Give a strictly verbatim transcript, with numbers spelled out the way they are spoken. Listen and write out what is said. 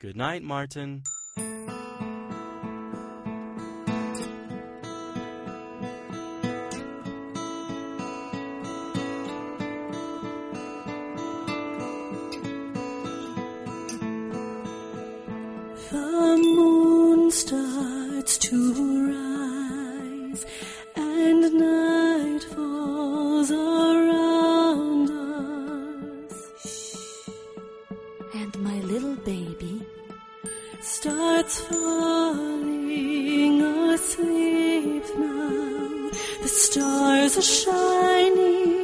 Good night, Martin. The moon starts to rise, and night falls around us. And my little baby starts falling asleep now. The stars are shining